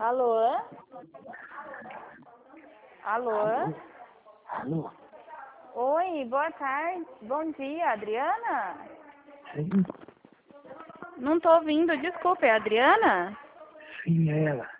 Alô? Alô? Alô? Alô? Oi, boa tarde. Bom dia, Adriana? Sim, Não tô ouvindo, desculpa, é a Adriana? sim, é ela.